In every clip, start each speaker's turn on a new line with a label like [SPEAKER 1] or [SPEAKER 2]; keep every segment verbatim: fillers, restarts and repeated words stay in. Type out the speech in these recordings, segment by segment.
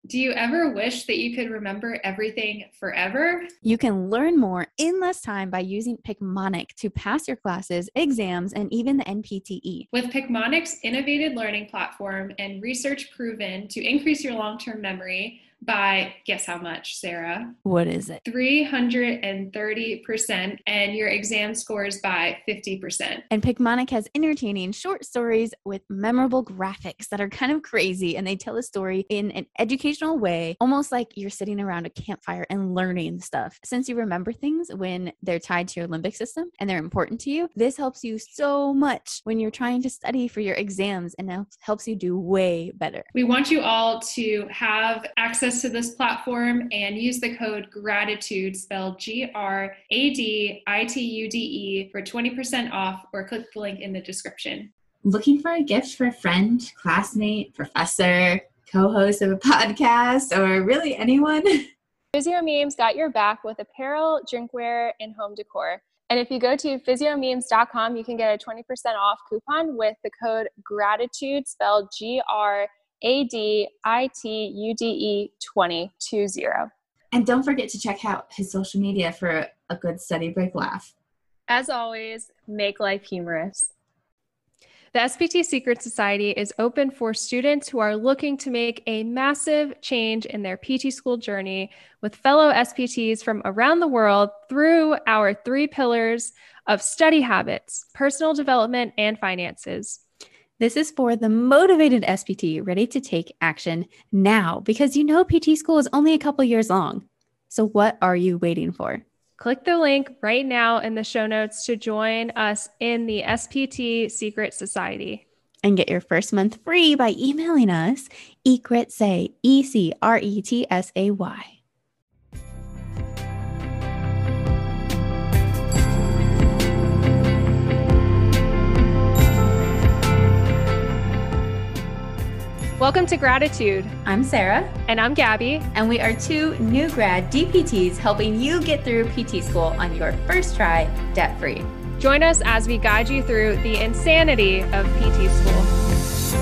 [SPEAKER 1] Do you ever wish that you could remember everything forever?
[SPEAKER 2] You can learn more in less time by using Picmonic to pass your classes, exams, and even the N P T E.
[SPEAKER 1] With Picmonic's innovative learning platform and research proven to increase your long-term memory by, guess how much, Sarah?
[SPEAKER 2] What is it?
[SPEAKER 1] three hundred thirty percent, and your exam scores by fifty percent.
[SPEAKER 2] And Picmonic has entertaining short stories with memorable graphics that are kind of crazy, and they tell a story in an educational way, almost like you're sitting around a campfire and learning stuff. Since you remember things when they're tied to your limbic system and they're important to you, this helps you so much when you're trying to study for your exams and helps you do way better.
[SPEAKER 1] We want you all to have access to this platform and use the code GRATITUDE, spelled G R A D I T U D E, for twenty percent off, or click the link in the description.
[SPEAKER 3] Looking for a gift for a friend, classmate, professor, co-host of a podcast, or really anyone?
[SPEAKER 4] PhysioMemes got your back with apparel, drinkware, and home decor. And if you go to physio memes dot com, you can get a twenty percent off coupon with the code GRATITUDE, spelled G R A D I T U D E twenty twenty.
[SPEAKER 3] And don't forget to check out his social media for a good study break laugh.
[SPEAKER 4] As always, make life humorous.
[SPEAKER 5] The S P T Secret Society is open for students who are looking to make a massive change in their P T school journey with fellow S P Ts from around the world through our three pillars of study habits, personal development, and finances.
[SPEAKER 2] This is for the motivated S P T ready to take action now, because you know P T school is only a couple years long. So what are you waiting for?
[SPEAKER 5] Click the link right now in the show notes to join us in the S P T Secret Society.
[SPEAKER 2] And get your first month free by emailing us ecretsay, E C R E T S A Y.
[SPEAKER 5] Welcome to Gratitude.
[SPEAKER 2] I'm Sarah.
[SPEAKER 5] And I'm Gabby.
[SPEAKER 2] And we are two new grad D P Ts helping you get through P T school on your first try, debt-free.
[SPEAKER 5] Join us as we guide you through the insanity of P T school.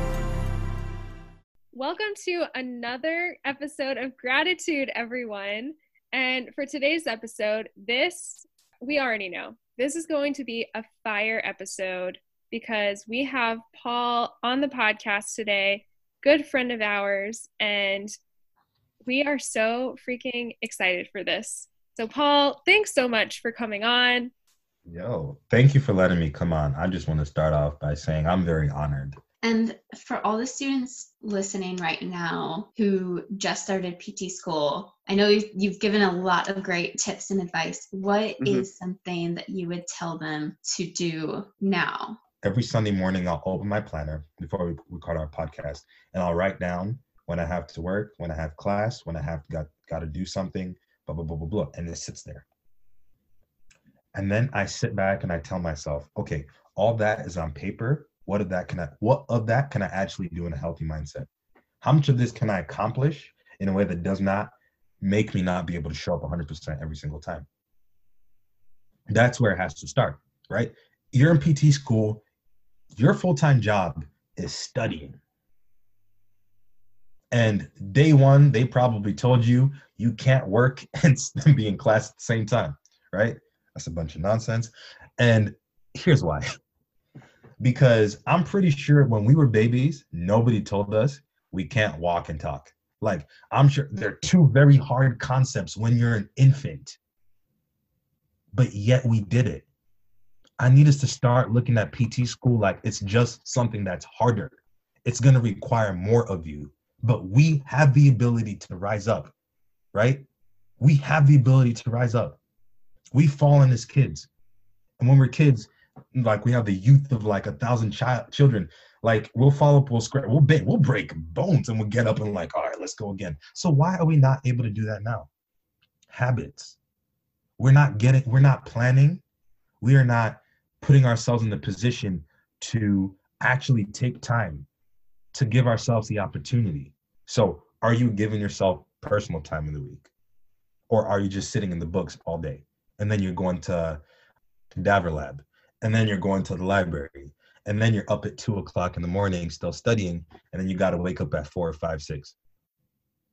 [SPEAKER 5] Welcome to another episode of Gratitude, everyone. And for today's episode, this, we already know, this is going to be a fire episode, because we have Paul on the podcast today, good friend of ours, and we are so freaking excited for this. So Paul, thanks so much for coming on.
[SPEAKER 6] Yo, thank you for letting me come on. I just want to start off by saying I'm very honored.
[SPEAKER 3] And for all the students listening right now who just started P T school, I know you've, you've given a lot of great tips and advice. What mm-hmm. is something that you would tell them to do now?
[SPEAKER 6] Every Sunday morning, I'll open my planner before we record our podcast, and I'll write down when I have to work, when I have class, when I have got, got to do something, blah, blah, blah, blah, blah, and it sits there. And then I sit back and I tell myself, okay, all that is on paper. What of that can I, what of that can I actually do in a healthy mindset? How much of this can I accomplish in a way that does not make me not be able to show up one hundred percent every single time? That's where it has to start, right? You're in P T school. Your full-time job is studying. And day one, they probably told you you can't work and be in class at the same time, right? That's a bunch of nonsense. And here's why. Because I'm pretty sure when we were babies, nobody told us we can't walk and talk. Like, I'm sure there are two very hard concepts when you're an infant, but yet we did it. I need us to start looking at P T school like it's just something that's harder. It's going to require more of you, but we have the ability to rise up, right? We have the ability to rise up. We've fallen as kids. And when we're kids, like we have the youth of like a thousand child children, like we'll fall up, we'll scratch, we'll, ba- we'll break bones and we'll get up and like, all right, let's go again. So why are we not able to do that now? Habits. We're not getting, we're not planning. We are not putting ourselves in the position to actually take time to give ourselves the opportunity. So are you giving yourself personal time in the week? Or are you just sitting in the books all day? And then you're going to cadaver lab. And then you're going to the library. And then you're up at two o'clock in the morning still studying. And then you got to wake up at four or five, six.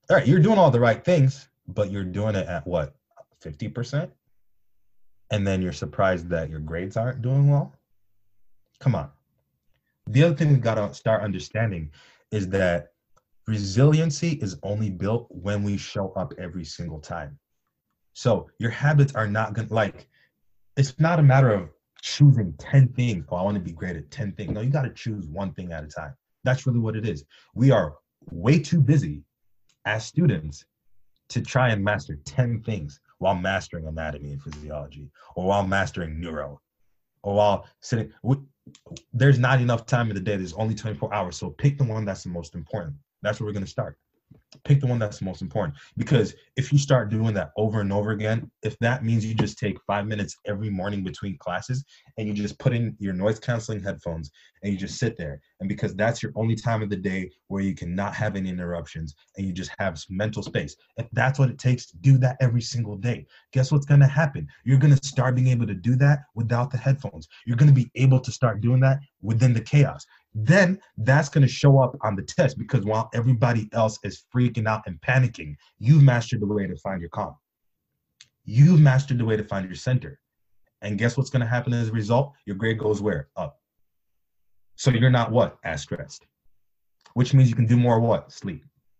[SPEAKER 6] All right, you're doing all the right things, but you're doing it at what, fifty percent? And then you're surprised that your grades aren't doing well? Come on. The other thing we got to start understanding is that resiliency is only built when we show up every single time. So your habits are not going to, like, it's not a matter of choosing ten things. Oh, I want to be great at ten things. No, you got to choose one thing at a time. That's really what it is. We are way too busy as students to try and master ten things while mastering anatomy and physiology, or while mastering neuro, or while sitting. There's not enough time in the day. There's only twenty-four hours. So pick the one that's the most important. That's where we're going to start. Pick the one that's the most important. Because if you start doing that over and over again, if that means you just take five minutes every morning between classes and you just put in your noise canceling headphones and you just sit there, and because that's your only time of the day where you cannot have any interruptions and you just have mental space, if that's what it takes to do that every single day, guess what's going to happen? You're going to start being able to do that without the headphones. You're going to be able to start doing that within the chaos. Then that's going to show up on the test, because while everybody else is freaking out and panicking, you've mastered the way to find your calm. You've mastered the way to find your center. And guess what's going to happen as a result? Your grade goes where? Up. So you're not what? As stressed. Which means you can do more what? Sleep.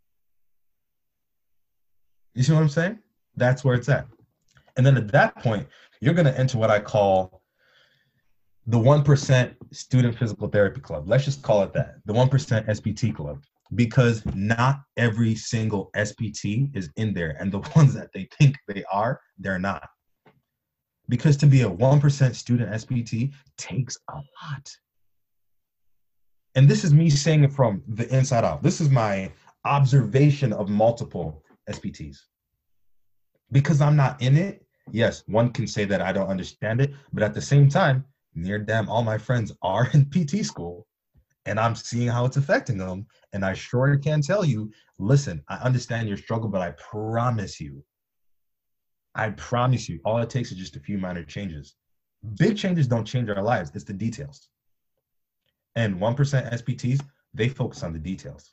[SPEAKER 6] You see what I'm saying? That's where it's at. And then at that point, you're going to enter what I call the one percent Student Physical Therapy Club. Let's just call it that, the one percent S P T Club, because not every single S P T is in there, and the ones that they think they are, they're not. Because to be a one percent student S P T takes a lot. And this is me saying it from the inside out. This is my observation of multiple S P Ts. Because I'm not in it, yes, one can say that I don't understand it, but at the same time, near damn all my friends are in P T school, and I'm seeing how it's affecting them. And I sure can tell you, listen, I understand your struggle, but I promise you, I promise you, all it takes is just a few minor changes. Big changes don't change our lives. It's the details. And one percent S P Ts, they focus on the details.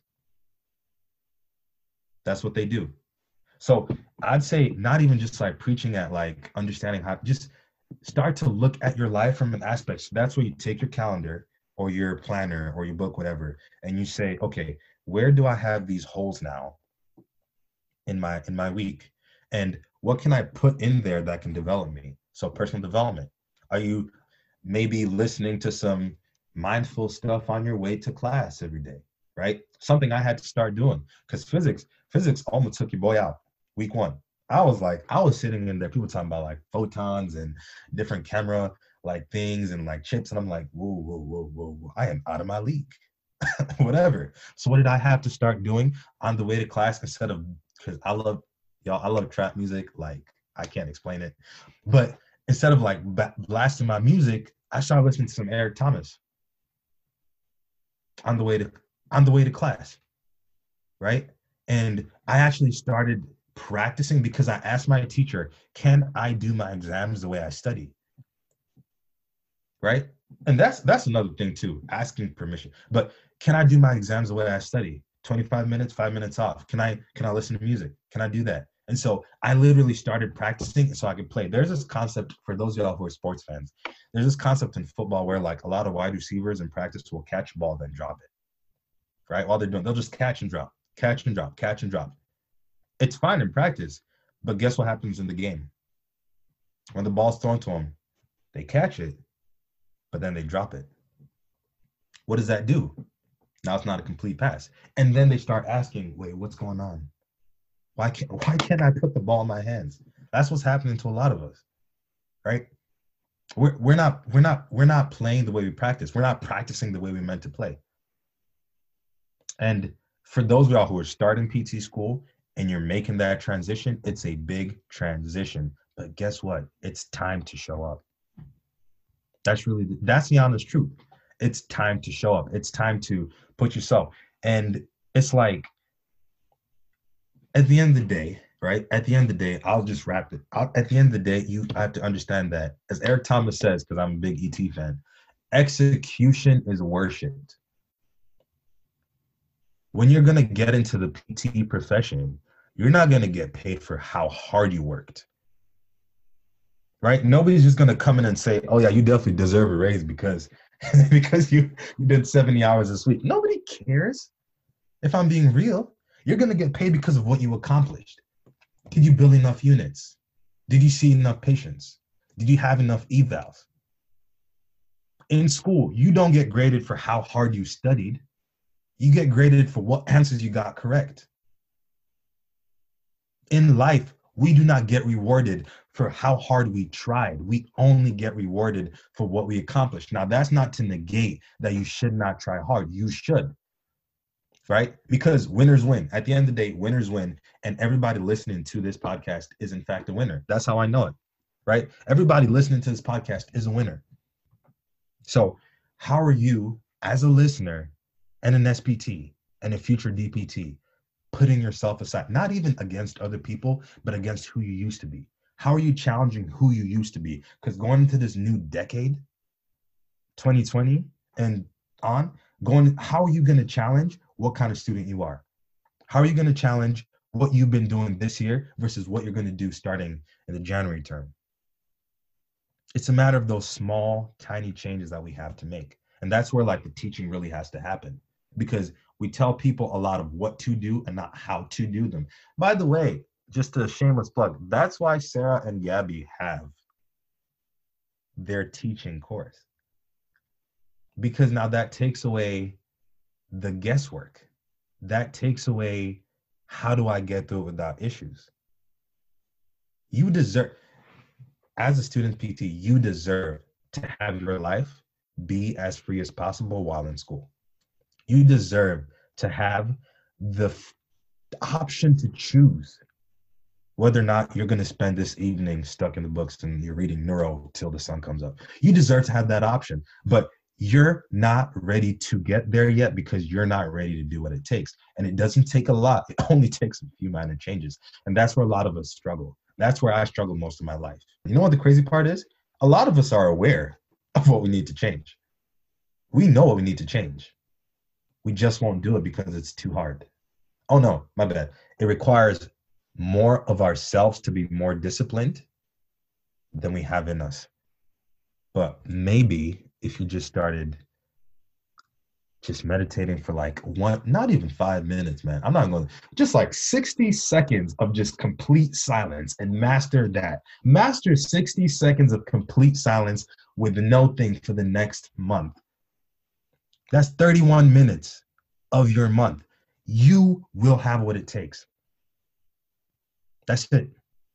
[SPEAKER 6] That's what they do. So I'd say not even just like preaching at like understanding how, just start to look at your life from an aspect. So that's where you take your calendar or your planner or your book, whatever, and you say, okay, where do I have these holes now in my in my week? And what can I put in there that can develop me? So personal development. Are you maybe listening to some mindful stuff on your way to class every day, right? Something I had to start doing, because physics, physics almost took your boy out week one. I was like, I was sitting in there, people talking about like photons and different camera like things and like chips. And I'm like, whoa, whoa, whoa, whoa, whoa. I am out of my league, whatever. So what did I have to start doing on the way to class? Instead of, because I love, y'all, I love trap music. Like, I can't explain it. But instead of like b- blasting my music, I started listening to some Eric Thomas on the way to, on the way to class, right? And I actually started practicing because I asked my teacher, can I do my exams the way I study? Right? And that's that's another thing too, asking permission. But can I do my exams the way I study? twenty-five minutes, five minutes off. Can I can I listen to music? Can I do that? And so I literally started practicing so I could play. There's this concept for those of y'all who are sports fans. There's this concept in football where like a lot of wide receivers in practice will catch a ball then drop it. Right? While they're doing, they'll just catch and drop, catch and drop, catch and drop. It's fine in practice, but guess what happens in the game? When the ball's thrown to them, they catch it, but then they drop it. What does that do? Now it's not a complete pass. And then they start asking, wait, what's going on? Why can't, why can't I put the ball in my hands? That's what's happening to a lot of us, right? We're, we're not, we're not, we're not playing the way we practice. We're not practicing the way we meant to play. And for those of y'all who are starting P T school and you're making that transition, it's a big transition. But guess what? It's time to show up. That's really, that's the honest truth. It's time to show up. It's time to put yourself. And it's like, at the end of the day, right? At the end of the day, I'll just wrap it. I'll, at the end of the day, you have to understand that, as Eric Thomas says, because I'm a big E T fan, execution is worshipped. when you're going to get into the P T profession, you're not going to get paid for how hard you worked. Right? Nobody's just going to come in and say, oh yeah, you definitely deserve a raise because, because you, you did seventy hours this week. Nobody cares. If I'm being real, you're going to get paid because of what you accomplished. Did you build enough units? Did you see enough patients? Did you have enough evals? In school, you don't get graded for how hard you studied. You get graded for what answers you got correct. In life, we do not get rewarded for how hard we tried. We only get rewarded for what we accomplished. Now, that's not to negate that you should not try hard. You should, right? Because winners win. At the end of the day, winners win. And everybody listening to this podcast is, in fact, a winner. That's how I know it, right? Everybody listening to this podcast is a winner. So how are you, as a listener and an S P T and a future D P T, putting yourself aside, not even against other people, but against who you used to be? How are you challenging who you used to be? Because going into this new decade, twenty twenty and on, going, how are you going to challenge what kind of student you are? How are you going to challenge what you've been doing this year versus what you're going to do starting in the January term? It's a matter of those small, tiny changes that we have to make. And that's where like the teaching really has to happen, because we tell people a lot of what to do and not how to do them. By the way, just a shameless plug, that's why Sarah and Gabby have their teaching course. Because now that takes away the guesswork. That takes away, how do I get through it without issues? You deserve, as a student P T, you deserve to have your life be as free as possible while in school. You deserve to have the f- option to choose whether or not you're going to spend this evening stuck in the books and you're reading neuro till the sun comes up. You deserve to have that option, but you're not ready to get there yet because you're not ready to do what it takes. And it doesn't take a lot. It only takes a few minor changes. And that's where a lot of us struggle. That's where I struggled most of my life. You know what the crazy part is? A lot of us are aware of what we need to change. We know what we need to change. We just won't do it because it's too hard. Oh no, my bad. It requires more of ourselves to be more disciplined than we have in us. But maybe if you just started just meditating for like one, not even five minutes, man. I'm not going to, just like sixty seconds of just complete silence, and master that. Master sixty seconds of complete silence with no thing for the next month. That's thirty-one minutes of your month. You will have what it takes. That's it.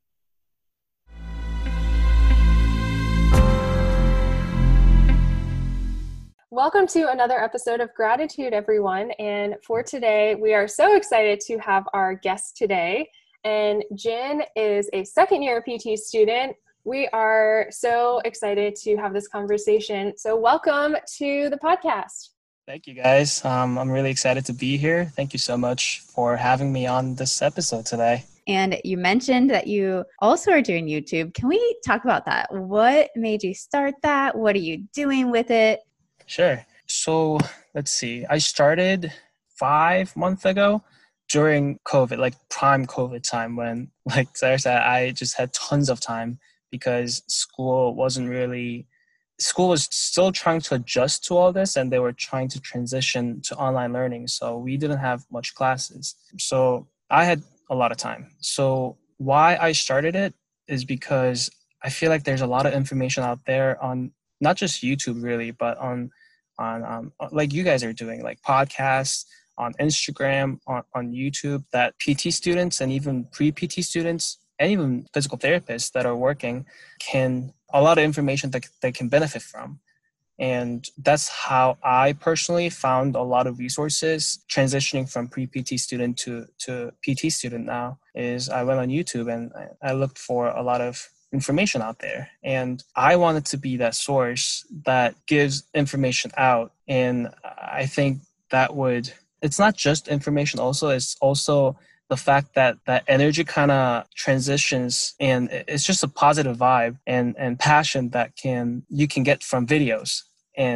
[SPEAKER 4] Welcome to another episode of Gratitude, everyone. And for today, we are so excited to have our guest today. And Jin is a second year P T student. We are so excited to have this conversation. So welcome to the podcast.
[SPEAKER 7] Thank you, guys. Um, I'm really excited to be here. Thank you so much for having me on this episode today.
[SPEAKER 2] And you mentioned that you also are doing YouTube. Can we talk about that? What made you start that? What are you doing with it?
[SPEAKER 7] Sure. So let's see. I started five months ago during COVID, like prime COVID time, when, like Sarah said, I just had tons of time because school wasn't really, school was still trying to adjust to all this, and they were trying to transition to online learning. So we didn't have much classes. So I had a lot of time. So why I started it is because I feel like there's a lot of information out there on not just YouTube really, but on, on um, like you guys are doing, like podcasts, on Instagram, on, on YouTube, that P T students and even pre-P T students and even physical therapists that are working can, a lot of information that they can benefit from. And that's how I personally found a lot of resources transitioning from pre-P T student to, to P T student now, is I went on YouTube and I looked for a lot of information out there. And I wanted to be that source that gives information out. And I think that would, it's not just information also, it's also the fact that that energy kind of transitions, and it's just a positive vibe and, and passion that can, you can get from videos. And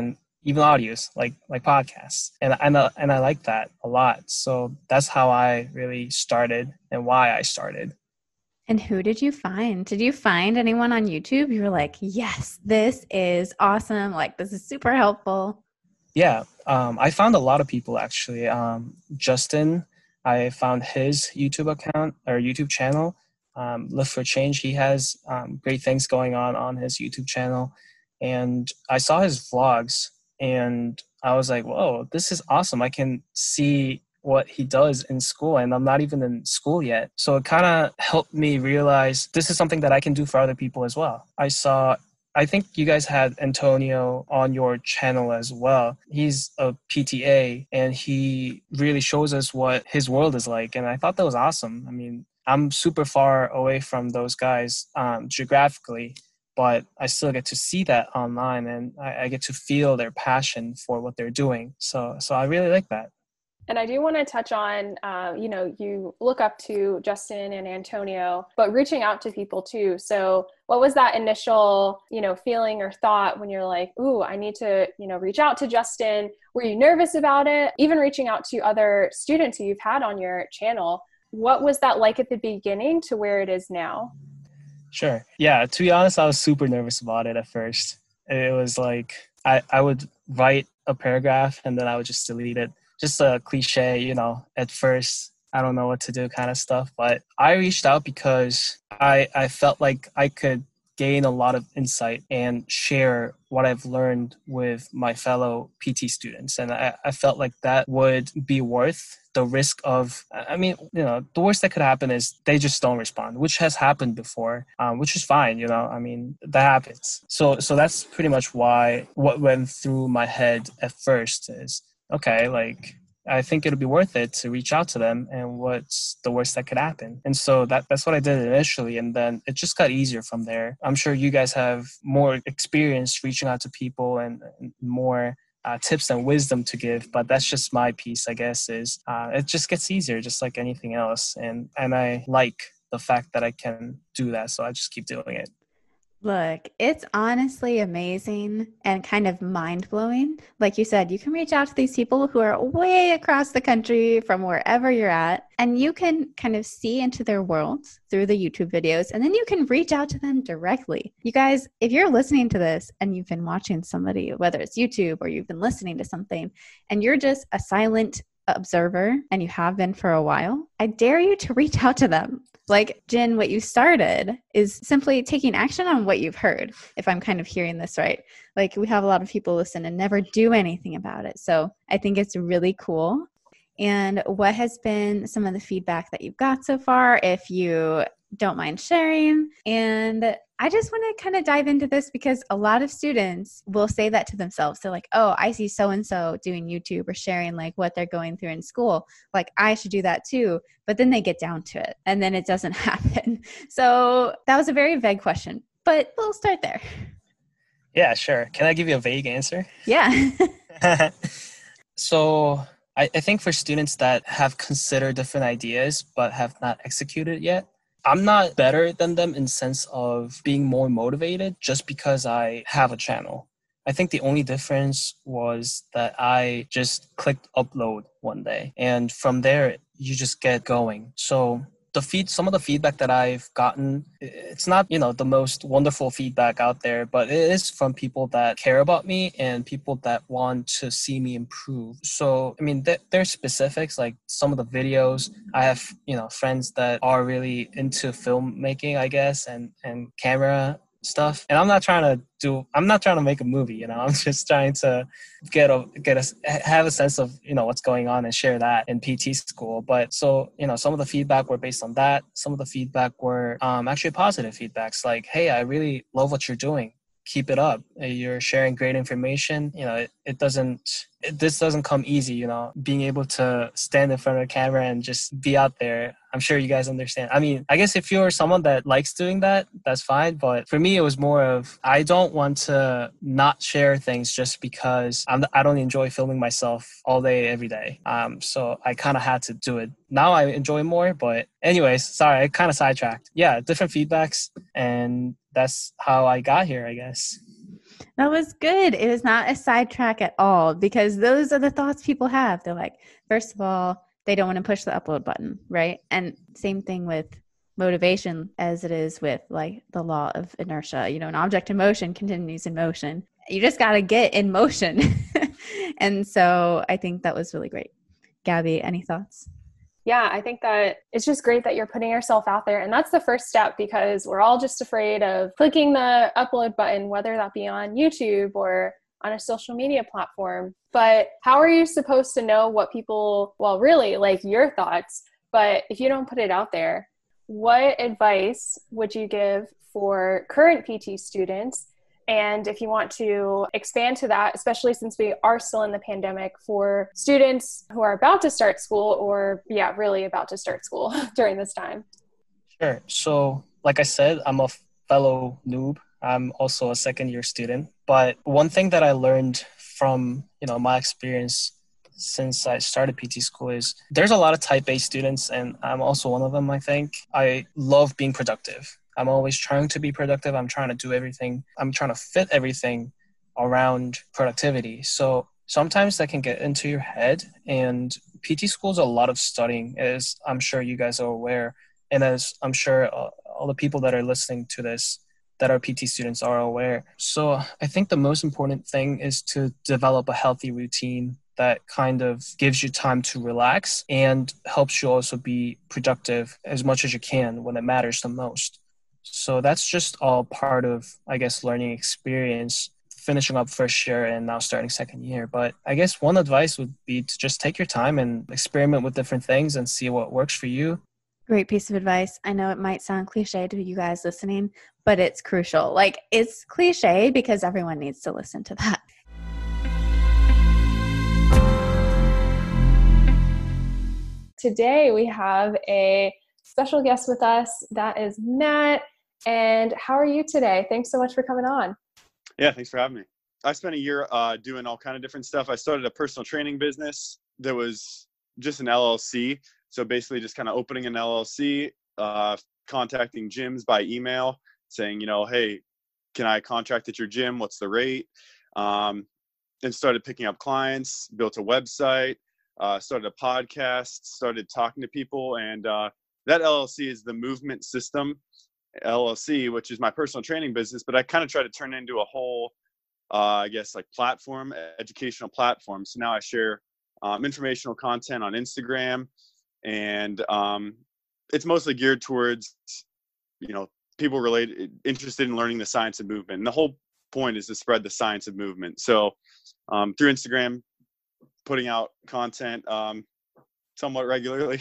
[SPEAKER 7] even audios like like podcasts, and and uh, and I like that a lot. So that's how I really started and why I started.
[SPEAKER 2] And who did you find? Did you find anyone on YouTube? You were like, yes, this is awesome. Like, this is super helpful.
[SPEAKER 7] Yeah, um, I found a lot of people actually. Um, Justin, I found his YouTube account or YouTube channel. Um, Live for Change. He has um, great things going on on his YouTube channel. And I saw his vlogs and I was like, whoa, this is awesome. I can see what he does in school and I'm not even in school yet. So it kind of helped me realize this is something that I can do for other people as well. I saw, I think you guys had Antonio on your channel as well. He's a P T A and he really shows us what his world is like. And I thought that was awesome. I mean, I'm super far away from those guys um, geographically, but I still get to see that online and I, I get to feel their passion for what they're doing. So, so I really like that.
[SPEAKER 4] And I do want to touch on, uh, you know, you look up to Justin and Antonio, but reaching out to people too. So what was that initial, you know, feeling or thought when you're like, ooh, I need to, you know, reach out to Justin? Were you nervous about it? Even reaching out to other students who you've had on your channel, what was that like at the beginning to where it is now?
[SPEAKER 7] Sure. Yeah, to be honest, I was super nervous about it at first. It was like, I, I would write a paragraph and then I would just delete it. Just a cliche, you know, at first, I don't know what to do kind of stuff. But I reached out because I, I felt like I could gain a lot of insight and share what I've learned with my fellow P T students. And I, I felt like that would be worth the risk of, I mean, you know, the worst that could happen is they just don't respond, which has happened before, um, which is fine, you know, I mean, that happens. So, so that's pretty much why what went through my head at first is, okay, like, I think it'll be worth it to reach out to them and what's the worst that could happen. And so that that's what I did initially. And then it just got easier from there. I'm sure you guys have more experience reaching out to people and, and more uh, tips and wisdom to give. But that's just my piece, I guess, is uh, it just gets easier just like anything else. And, and I like the fact that I can do that. So I just keep doing it.
[SPEAKER 2] Look, it's honestly amazing and kind of mind-blowing. Like you said, you can reach out to these people who are way across the country from wherever you're at, and you can kind of see into their worlds through the YouTube videos, and then you can reach out to them directly. You guys, if you're listening to this and you've been watching somebody, whether it's YouTube or you've been listening to something, and you're just a silent observer and you have been for a while, I dare you to reach out to them. Like, Jin, what you started is simply taking action on what you've heard, if I'm kind of hearing this right. Like, we have a lot of people listen and never do anything about it. So I think it's really cool. And what has been some of the feedback that you've got so far, if you don't mind sharing? And I just want to kind of dive into this because a lot of students will say that to themselves. They're like, oh, I see so-and-so doing YouTube or sharing like what they're going through in school. Like, I should do that too. But then they get down to it and then it doesn't happen. So that was a very vague question, but we'll start there.
[SPEAKER 7] Yeah, sure. Can I give you a vague answer?
[SPEAKER 2] Yeah.
[SPEAKER 7] So I, I think for students that have considered different ideas but have not executed yet, I'm not better than them in sense of being more motivated just because I have a channel. I think the only difference was that I just clicked upload one day. And from there, you just get going. So the feed, some of the feedback that I've gotten, it's not, you know, the most wonderful feedback out there, but it is from people that care about me and people that want to see me improve. So, I mean, th- there's specifics, like some of the videos. I have, you know, friends that are really into filmmaking, I guess, and, and camera stuff. And I'm not trying to do, I'm not trying to make a movie, you know, I'm just trying to get a, get a, have a sense of, you know, what's going on and share that in P T school. But so, you know, some of the feedback were based on that. Some of the feedback were um, actually positive feedbacks like, hey, I really love what you're doing. Keep it up. You're sharing great information. You know, it, it doesn't, it, this doesn't come easy, you know, being able to stand in front of the camera and just be out there. I'm sure you guys understand. I mean, I guess if you're someone that likes doing that, that's fine. But for me, it was more of, I don't want to not share things just because I'm, I don't enjoy filming myself all day, every day. Um, so I kind of had to do it. Now I enjoy more, but anyways, sorry, I kind of sidetracked. Yeah, different feedbacks. And that's how I got here, I guess.
[SPEAKER 2] That was good. It was not a sidetrack at all, because those are the thoughts people have. They're like, first of all, they don't want to push the upload button, right? And same thing with motivation as it is with like the law of inertia. You know, an object in motion continues in motion. You just got to get in motion. And so I think that was really great. Gabby, any thoughts?
[SPEAKER 4] Yeah, I think that it's just great that you're putting yourself out there. And that's the first step, because we're all just afraid of clicking the upload button, whether that be on YouTube or on a social media platform. But how are you supposed to know what people, well, really like your thoughts, but if you don't put it out there, what advice would you give for current P T students? And if you want to expand to that, especially since we are still in the pandemic, for students who are about to start school or, yeah, really about to start school during this time.
[SPEAKER 7] Sure. So, like I said, I'm a fellow noob. I'm also a second year student. But one thing that I learned from, you know, my experience since I started P T school is there's a lot of type A students, and I'm also one of them, I think. I love being productive. I'm always trying to be productive. I'm trying to do everything. I'm trying to fit everything around productivity. So sometimes that can get into your head, and P T school is a lot of studying, as I'm sure you guys are aware. And as I'm sure uh, all the people that are listening to this that are P T students are aware. So I think the most important thing is to develop a healthy routine that kind of gives you time to relax and helps you also be productive as much as you can when it matters the most. So that's just all part of, I guess, learning experience, finishing up first year and now starting second year. But I guess one advice would be to just take your time and experiment with different things and see what works for you.
[SPEAKER 2] Great piece of advice. I know it might sound cliche to you guys listening, but it's crucial. Like, it's cliche because everyone needs to listen to that.
[SPEAKER 4] Today we have a special guest with us. That is Matt. And how are you today? Thanks so much for coming on.
[SPEAKER 8] Yeah, thanks for having me. I spent a year uh, doing all kind of different stuff. I started a personal training business that was just an L L C. So basically just kind of opening an L L C, uh, contacting gyms by email, saying, you know, hey, can I contract at your gym? What's the rate? Um, and started picking up clients, built a website, uh, started a podcast, started talking to people. And uh, that L L C is the Movement System L L C, which is my personal training business. But I kind of try to turn it into a whole, uh, I guess, like platform, educational platform. So now I share um, informational content on Instagram. And um, it's mostly geared towards, you know, people related, interested in learning the science of movement. And the whole point is to spread the science of movement. So um, through Instagram, putting out content um, somewhat regularly.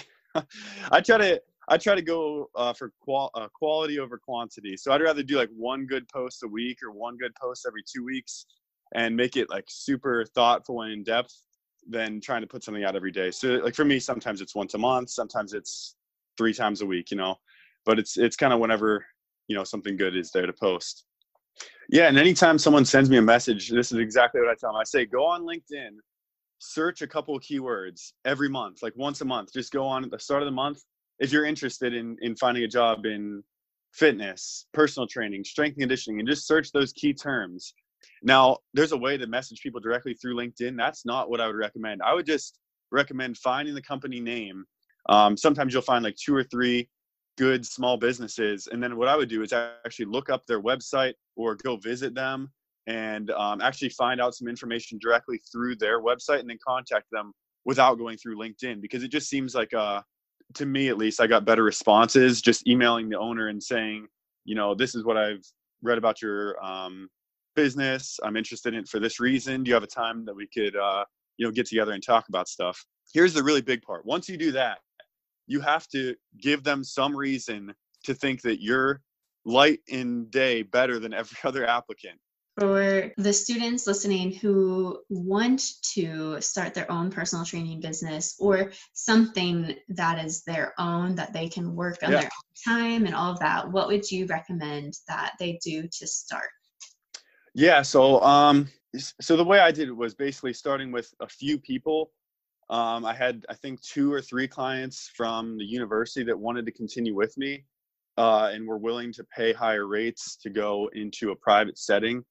[SPEAKER 8] I try to I try to go uh, for qual- uh, quality over quantity. So I'd rather do like one good post a week or one good post every two weeks and make it like super thoughtful and in depth than trying to put something out every day. So like for me, sometimes it's once a month, sometimes it's three times a week, you know, but it's, it's kind of whenever, you know, something good is there to post. Yeah. And anytime someone sends me a message, this is exactly what I tell them. I say, go on LinkedIn, search a couple of keywords every month, like once a month, just go on at the start of the month. If you're interested in, in finding a job in fitness, personal training, strength and conditioning, and just search those key terms. Now, there's a way to message people directly through LinkedIn. That's not what I would recommend. I would just recommend finding the company name. Um, sometimes you'll find like two or three good small businesses. And then what I would do is actually look up their website or go visit them and um, actually find out some information directly through their website and then contact them without going through LinkedIn. Because it just seems like, uh, to me at least, I got better responses just emailing the owner and saying, you know, this is what I've read about your um, business. I'm interested in it for this reason. Do you have a time that we could, uh, you know, get together and talk about stuff? Here's the really big part. Once you do that, you have to give them some reason to think that you're light in day better than every other applicant.
[SPEAKER 3] For the students listening who want to start their own personal training business or something that is their own, that they can work on
[SPEAKER 8] Yeah.
[SPEAKER 3] their own time and all of that, what would you recommend that they do to start?
[SPEAKER 8] Yeah. So, um, so the way I did it was basically starting with a few people. Um, I had, I think, two or three clients from the university that wanted to continue with me uh, and were willing to pay higher rates to go into a private setting.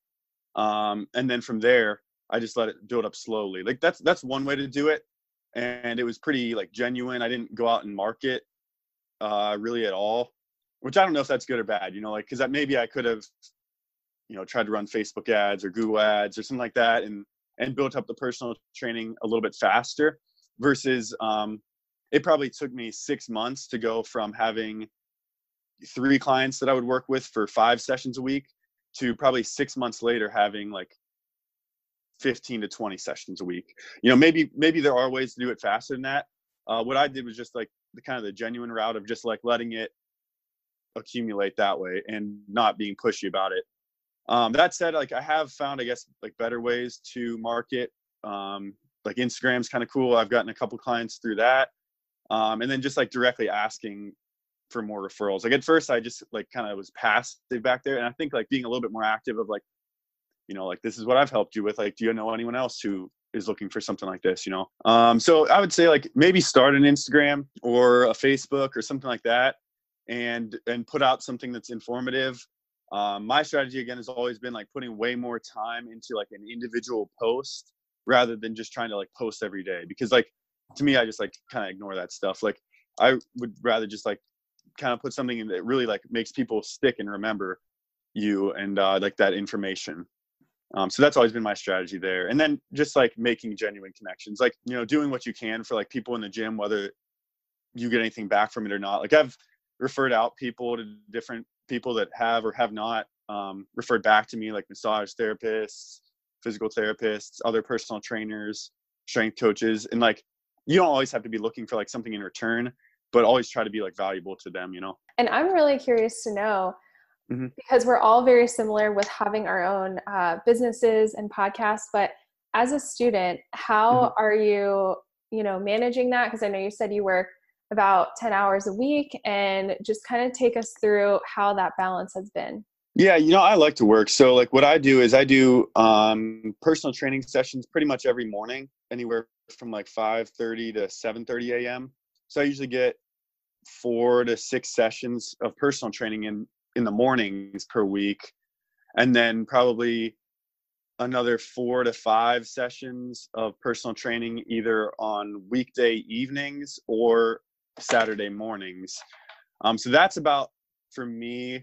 [SPEAKER 8] Um, and then from there, I just let it build up slowly. Like that's, that's one way to do it. And it was pretty like genuine. I didn't go out and market uh, really at all, which I don't know if that's good or bad, you know, like, cause that maybe I could have, you know, tried to run Facebook ads or Google ads or something like that, and, and built up the personal training a little bit faster versus, um, it probably took me six months to go from having three clients that I would work with for five sessions a week to probably six months later having like fifteen to twenty sessions a week. You know, maybe, maybe there are ways to do it faster than that. Uh, what I did was just like the kind of the genuine route of just like letting it accumulate that way and not being pushy about it. Um, that said, like I have found, I guess, like better ways to market. Um, like Instagram's kind of cool. I've gotten a couple clients through that. Um, and then just like directly asking for more referrals. Like at first I just like kind of was passive back there. And I think like being a little bit more active of like, you know, like this is what I've helped you with. Like, do you know anyone else who is looking for something like this, you know? Um, so I would say like maybe start an Instagram or a Facebook or something like that and, and put out something that's informative. Um, my strategy again has always been like putting way more time into like an individual post rather than just trying to like post every day, because like, to me, I just like kind of ignore that stuff. Like I would rather just like kind of put something in that really like makes people stick and remember you and uh, like that information. Um, so that's always been my strategy there. And then just like making genuine connections, like, you know, doing what you can for like people in the gym, whether you get anything back from it or not. Like I've referred out people to different people that have or have not um, referred back to me, like massage therapists, physical therapists, other personal trainers, strength coaches. And like, you don't always have to be looking for like something in return, but always try to be like valuable to them, you know?
[SPEAKER 4] And I'm really curious to know,
[SPEAKER 8] mm-hmm.
[SPEAKER 4] because we're all very similar with having our own uh, businesses and podcasts, but as a student, how
[SPEAKER 8] mm-hmm.
[SPEAKER 4] are you, you know, managing that? Because I know you said you work about ten hours a week, and just kind of take us through how that balance has been.
[SPEAKER 8] Yeah, you know, I like to work. So like what I do is I do um, personal training sessions pretty much every morning, anywhere from like five thirty to seven thirty a.m. So I usually get four to six sessions of personal training in, in the mornings per week. And then probably another four to five sessions of personal training either on weekday evenings or Saturday mornings. Um, so that's about, for me,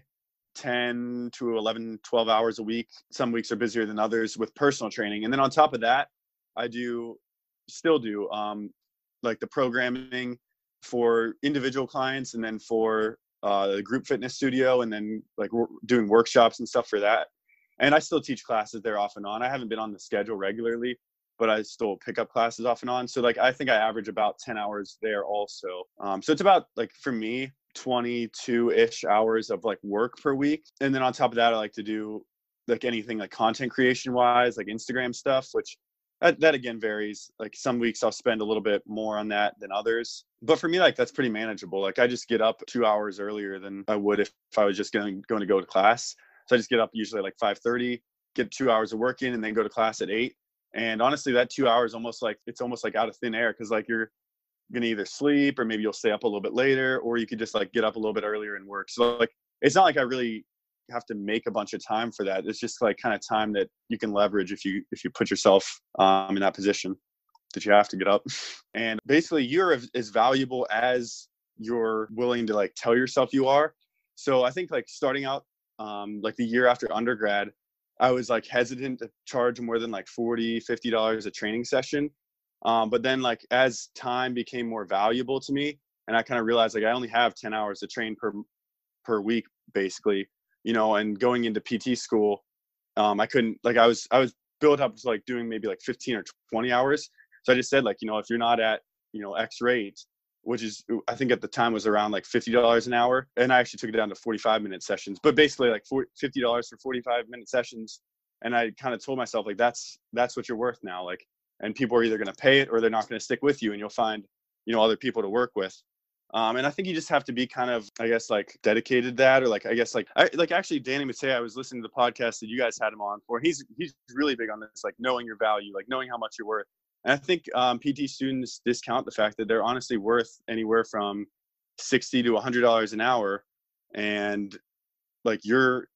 [SPEAKER 8] ten to eleven, twelve hours a week. Some weeks are busier than others with personal training. And then on top of that, I do still do um, like the programming for individual clients, and then for uh, the group fitness studio, and then like we're doing workshops and stuff for that. And I still teach classes there off and on. I haven't been on the schedule regularly, but I still pick up classes off and on. So like, I think I average about ten hours there also. Um, so it's about like, for me, twenty-two-ish hours of like work per week. And then on top of that, I like to do like anything like content creation wise, like Instagram stuff, which that, that again varies. Like some weeks I'll spend a little bit more on that than others. But for me, like that's pretty manageable. Like I just get up two hours earlier than I would if, if I was just going, going to go to class. So I just get up usually like five thirty, get two hours of work in, and then go to class at eight. And honestly, that two hours almost like, it's almost like out of thin air, because like you're going to either sleep or maybe you'll stay up a little bit later, or you could just like get up a little bit earlier and work. So like, it's not like I really have to make a bunch of time for that. It's just like kind of time that you can leverage if you, if you put yourself um, in that position that you have to get up. And basically you're as, as valuable as you're willing to like tell yourself you are. So I think like starting out um, like the year after undergrad, I was like hesitant to charge more than like forty, fifty dollars a training session. Um, but then like as time became more valuable to me, and I kind of realized like I only have ten hours to train per, per week, basically, you know, and going into P T school, um, I couldn't, like I was, I was built up to like doing maybe like fifteen or twenty hours. So I just said like, you know, if you're not at, you know, X rate, which is, I think at the time was around like fifty dollars an hour. And I actually took it down to forty-five minute sessions, but basically like fifty dollars for forty-five minute sessions. And I kind of told myself like, that's, that's what you're worth now. Like, and people are either going to pay it or they're not going to stick with you, and you'll find, you know, other people to work with. Um, and I think you just have to be kind of, I guess, like dedicated to that, or like, I guess like, I, like actually Danny Mattei, I was listening to the podcast that you guys had him on for. He's, he's really big on this, like knowing your value, like knowing how much you're worth. And I think um, P T students discount the fact that they're honestly worth anywhere from sixty to a hundred dollars an hour. And like you're,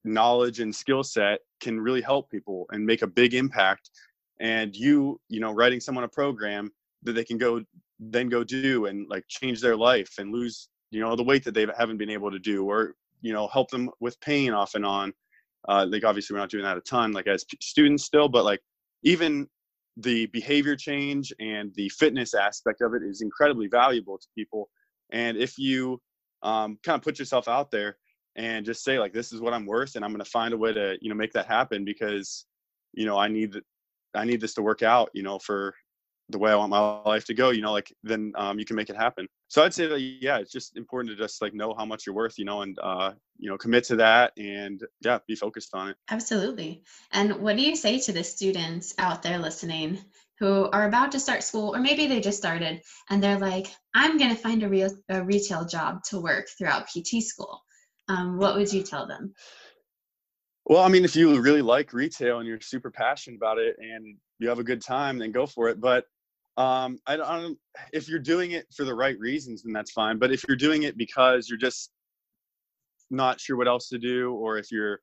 [SPEAKER 8] knowledge and skill set can really help people and make a big impact. And you, you know, writing someone a program that they can go, then go do and like change their life and lose, you know, the weight that they haven't been able to do, or, you know, help them with pain off and on. Uh, like obviously we're not doing that a ton, like as p- students still, but like even the behavior change and the fitness aspect of it is incredibly valuable to people. And if you um, kind of put yourself out there and just say like, this is what I'm worth, and I'm going to find a way to, you know, make that happen because, you know, I need, I need this to work out, you know, for the way I want my life to go, you know, like then um, you can make it happen. So I'd say that, yeah, it's just important to just like know how much you're worth, you know, and, uh, you know, commit to that and yeah, be focused on it.
[SPEAKER 3] Absolutely. And what do you say to the students out there listening who are about to start school, or maybe they just started and they're like, I'm going to find a real a retail job to work throughout P T school. Um, what would you tell them?
[SPEAKER 8] Well, I mean, if you really like retail and you're super passionate about it and you have a good time, then go for it. But um, I don't, I don't, if you're doing it for the right reasons, then that's fine. But if you're doing it because you're just not sure what else to do, or if you're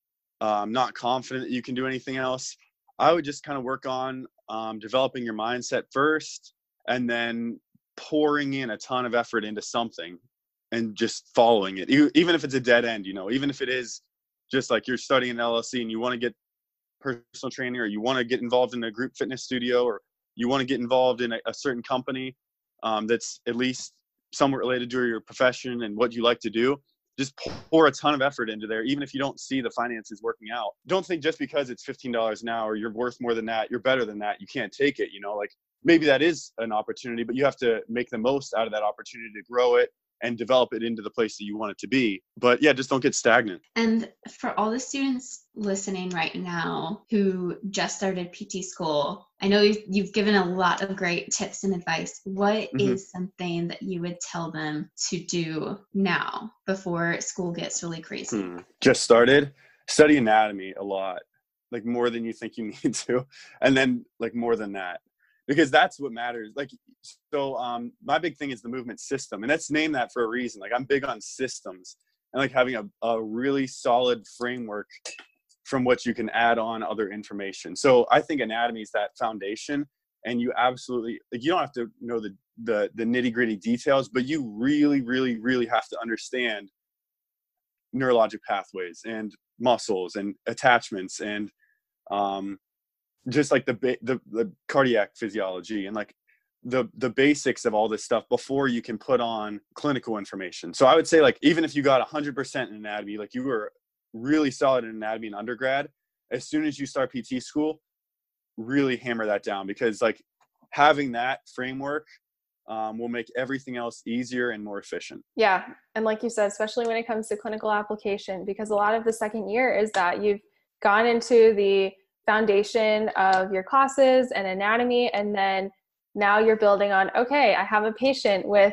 [SPEAKER 8] um, not confident that you can do anything else, I would just kind of work on um, developing your mindset first, and then pouring in a ton of effort into something and just following it. Even if it's a dead end, you know, even if it is just like you're studying an L L C and you want to get personal training, or you want to get involved in a group fitness studio, or you want to get involved in a, a certain company um, that's at least somewhat related to your profession and what you like to do, just pour a ton of effort into there, even if you don't see the finances working out. Don't think just because it's fifteen dollars an hour, you're worth more than that, you're better than that, you can't take it, you know, like maybe that is an opportunity, but you have to make the most out of that opportunity to grow it and develop it into the place that you want it to be. But yeah, just don't get stagnant.
[SPEAKER 3] And for all the students listening right now who just started P T school, I know you've, you've given a lot of great tips and advice. What mm-hmm. is something that you would tell them to do now before school gets really crazy?
[SPEAKER 8] Hmm. Just started, study anatomy a lot, like more than you think you need to. And then like more than that, because that's what matters. Like, so um, my big thing is the movement system, and that's named that for a reason. Like I'm big on systems and like having a, a really solid framework from which you can add on other information. So I think anatomy is that foundation, and you absolutely, like, you don't have to know the, the, the nitty gritty details, but you really, really, really have to understand neurologic pathways and muscles and attachments and, um, just like the, the the cardiac physiology and like the the basics of all this stuff before you can put on clinical information. So I would say like even if you got one hundred percent in anatomy, like you were really solid in anatomy in undergrad, as soon as you start P T school, really hammer that down, because like having that framework um, will make everything else easier and more efficient.
[SPEAKER 4] Yeah, and like you said, especially when it comes to clinical application, because a lot of the second year is that you've gone into the foundation of your classes and anatomy, and then now you're building on, okay, I have a patient with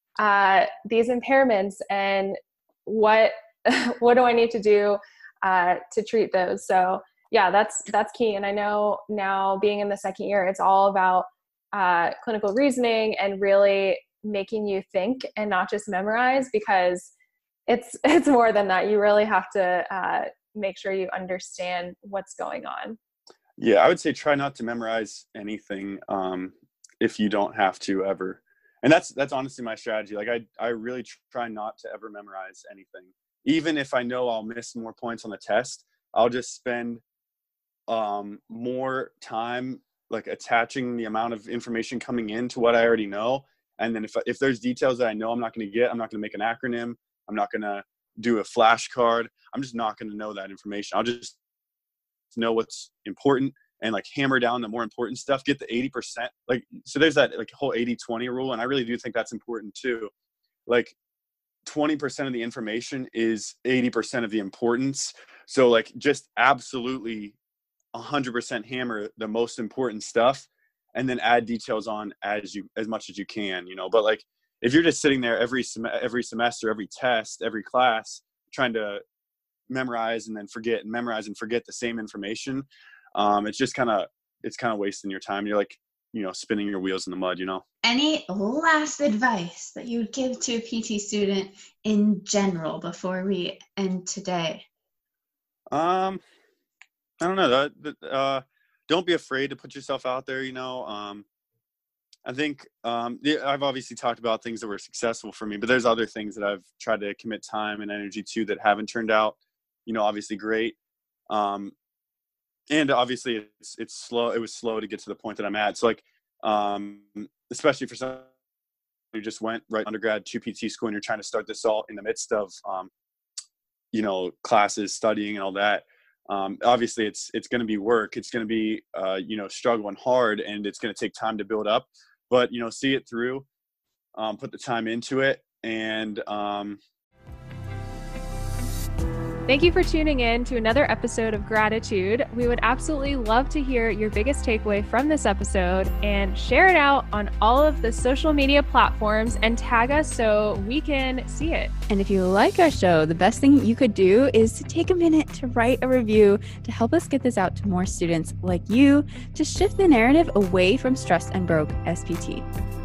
[SPEAKER 4] uh, these impairments, and what what do I need to do uh, to treat those? So yeah, that's that's key. And I know now being in the second year, it's all about uh, clinical reasoning and really making you think and not just memorize, because it's it's more than that. You really have to uh, make sure you understand what's going on.
[SPEAKER 8] Yeah, I would say try not to memorize anything um, if you don't have to ever. And that's that's honestly my strategy. Like I, I really try not to ever memorize anything. Even if I know I'll miss more points on the test, I'll just spend um, more time like attaching the amount of information coming in to what I already know. And then if if there's details that I know I'm not going to get, I'm not going to make an acronym. I'm not going to do a flashcard. I'm just not going to know that information. I'll just know what's important and like hammer down the more important stuff, get the eighty percent. Like, so there's that like whole eighty twenty rule. And I really do think that's important too. Like twenty percent of the information is eighty percent of the importance. So like just absolutely one hundred percent hammer the most important stuff, and then add details on as you, as much as you can, you know. But like, if you're just sitting there every sem- every semester, every test, every class, trying to memorize and then forget and memorize and forget the same information, um, it's just kind of, it's kind of wasting your time. You're like, you know, spinning your wheels in the mud, you know.
[SPEAKER 3] Any last advice that you would give to a P T student in general before we end today?
[SPEAKER 8] Um, I don't know. That, uh, don't be afraid to put yourself out there. You know, um, I think um, I've obviously talked about things that were successful for me, but there's other things that I've tried to commit time and energy to that haven't turned out, you know, obviously great. Um, and obviously it's, it's slow. It was slow to get to the point that I'm at. So like, um, especially for some who just went right undergrad to P T school and you're trying to start this all in the midst of, um, you know, classes, studying and all that. Um, obviously it's, it's going to be work. It's going to be, uh, you know, struggling hard, and it's going to take time to build up, but, you know, see it through, um, put the time into it. And, um,
[SPEAKER 5] Thank you for tuning in to another episode of Gratitude. We would absolutely love to hear your biggest takeaway from this episode, and share it out on all of the social media platforms and tag us so we can see it.
[SPEAKER 2] And if you like our show, the best thing you could do is to take a minute to write a review to help us get this out to more students like you, to shift the narrative away from stressed and broke S P T.